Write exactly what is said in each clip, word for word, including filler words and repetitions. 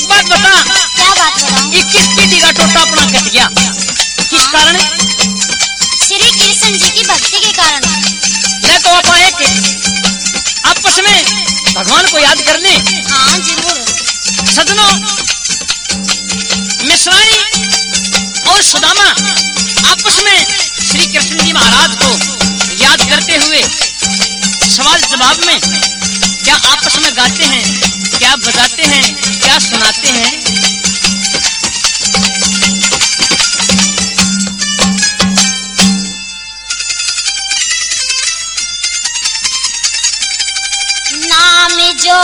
एक बात बता। क्या बात बताऊं? इक्कीस पीढ़ी का टोटा अपना कट गया, किस कारण? श्री कृष्ण जी की भक्ति के कारण। मैं तो आप आए के आपस में भगवान को याद कर ले। हाँ जरूर। सजनों, मिश्राणी और सुदामा आपस में श्री कृष्ण जी महाराज को याद करते हुए सवाल जवाब में क्या आपस में गाते हैं, क्या बजाते हैं, क्या सुनाते हैं? नाम जो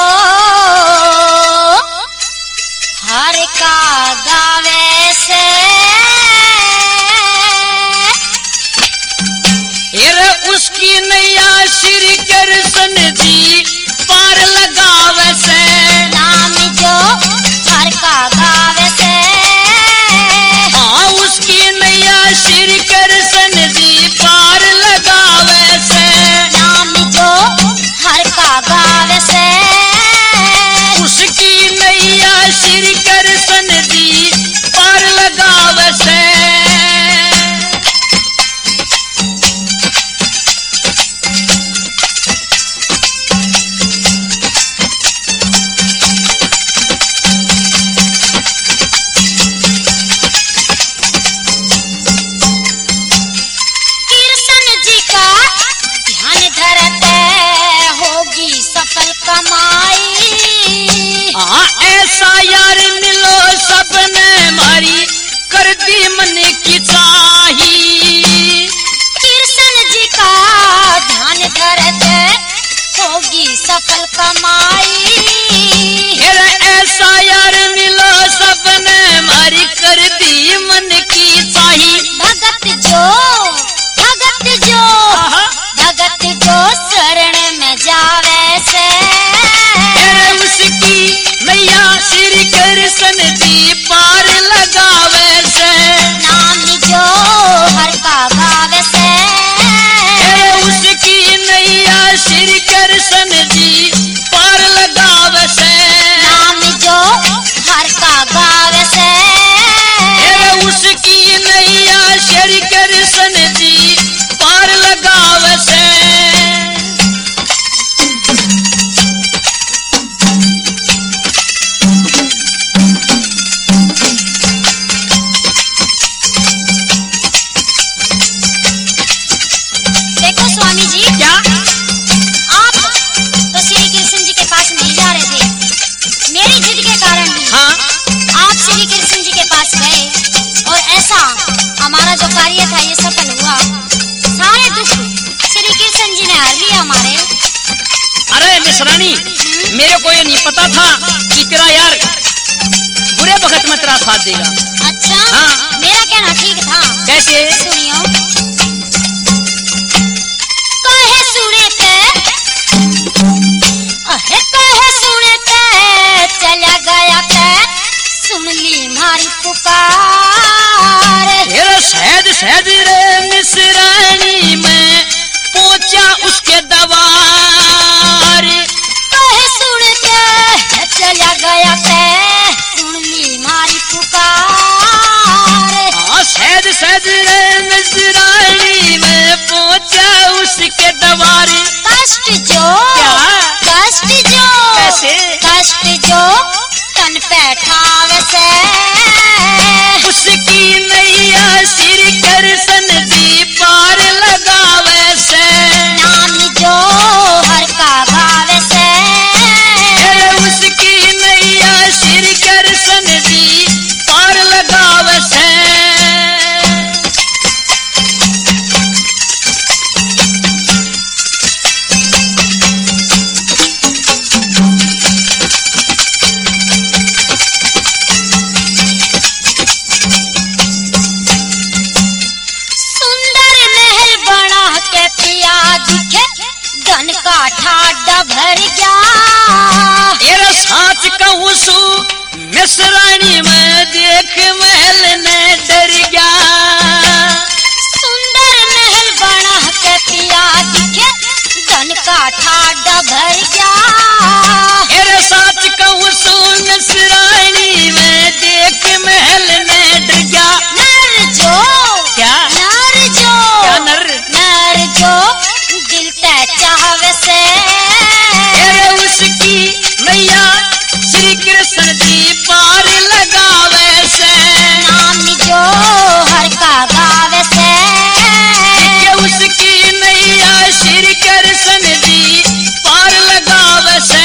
हर का गावे से उसकी नैया श्री कृष्ण जी पार लगावे से। नाम जो हर का गावे से। हाँ, उसकी नैया श्री कृष्ण जी पार लगावे से। नाम जो हर का गावे से। उसकी नैया श्री कृष्ण जी पार लगावे से। ऐसा यार मिलो सबने मारी कर दी मन की चाही। कृष्ण जी का ध्यान धरते होगी सफल कमाई। ऐसा यार मिलो सबने मारी कर दी मन की चाही। भगत जो भगत जो भगत जो शरण में जावे से। उसकी नैया श्री कृष्ण जी पार लगावे से। नाम जो हर का गावे से। उसकी नैया श्री कृष्ण जी पार लगावे से। नाम जो हर का गावे से। उसकी नैया श्री कृष्ण जी पार लगावे से। स्वामी जी, क्या आप तो श्री कृष्ण जी के पास नहीं जा रहे थे, मेरी जिद के कारण ही हाँ? आप श्री कृष्ण जी के पास गए और ऐसा हमारा जो कार्य था ये सफल हुआ। सारे दुख श्री कृष्ण जी ने हर लिया हमारे। अरे मिश्रानी, मेरे को ये नहीं पता था कि तेरा यार बुरे वक्त में तेरा साथ देगा। अच्छा हाँ? मेरा कहना ठीक था। कैसे? सुनियो। चला गया ते सुन ली मारी पुकार। सहज सहज रे मिश्रानी में पहुंचा उसके दवार। कहे सुन के चला गया ते सुन ली मारी पुकार। हाँ, सहज सहज रे मिश्रानी में पहुंचा उसके दवार। कष्ट जो क्या? कष्ट जो कैसे? कष्ट जो तन पे ठावे से। उसकी नैया श्री कृष्ण जी पार लगावे से। नाम जो हर का गावे से। उसकी नैया श्री कृष्ण जी पार लगावे से। धन का ठाडा भर गया। तेरा साथ कहूँ सु मिश्रानी में देख महल ने डर गया। सुंदर महल बना के पिया दिखे धन का ठाडा भर गया। तेरे साथ कहूँ सु मिश्रानी बहावे से अरे उसकी नैया श्री कृष्ण जी पार लगावे से नाम जो हर का गावे से कि उसकी नैया श्री कृष्ण जी पार लगावे से।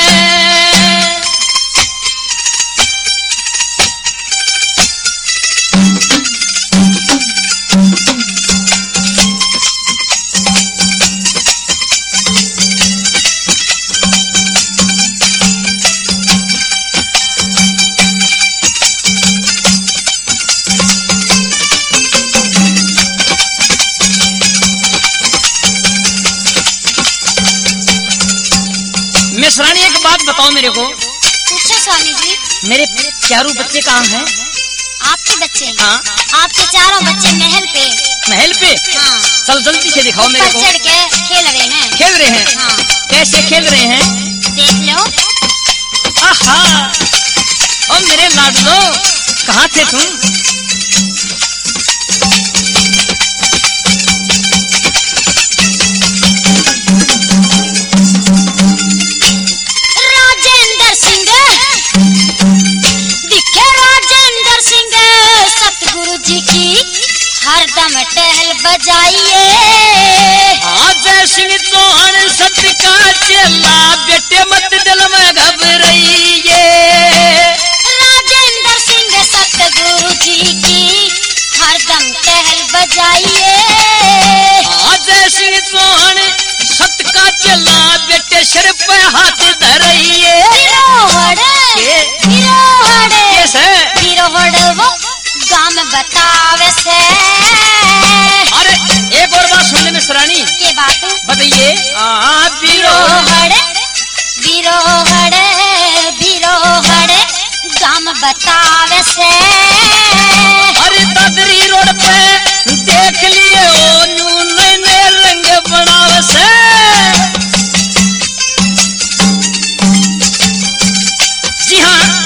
मिश्रानी एक बात बताओ मेरे को। पूछो स्वामी जी। मेरे चारों बच्चे कहाँ हैं? आपके बच्चे? हाँ। आपके चारों बच्चे महल पे। महल पे? हाँ। चल जल्दी से दिखाओ मेरे को। चढ़ के खेल रहे हैं। खेल रहे हैं? हाँ। कैसे खेल रहे हैं? देख लो। आहा, ओ मेरे लाडलो, कहाँ थे तुम? राजेंद्र सिंह दिखे, राजेंद्र सिंह सतगुरु जी की हरदम टहल बजाइए। जय सिंह चौहान सत्य का चेला, बेटे मत दिल में घबराइए। राजेंद्र सिंह सतगुरु जी की हरदम टहल बजाइए। जय सिंह चौहान सत्य का चेला, बेटे सिर पे हाथ धराइए। वो गाम बतावे से। अरे एक और बात सुनने में सरानी। के बात बताइए। बिरोहड़ बिरोहड़ बिरोहड़ गाम बतावे से। अरे दादरी रोड पे देख लिए ओ न्यू नए नए रंग बनावे से। जी हाँ,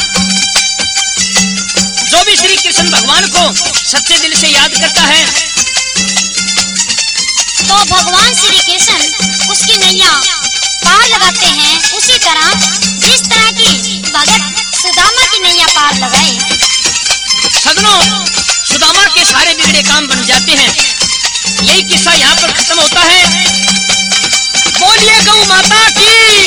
जो भी श्री कृष्ण भगवान को सच्चे दिल से याद करता है तो भगवान श्री कृष्ण उसकी नैया पार लगाते हैं। उसी तरह जिस तरह की भगत सुदामा की नैया पार लगाए। सदनों, सुदामा के सारे बिगड़े काम बन जाते हैं। यही किस्सा यहाँ पर खत्म होता है। बोलिए गौ माता की।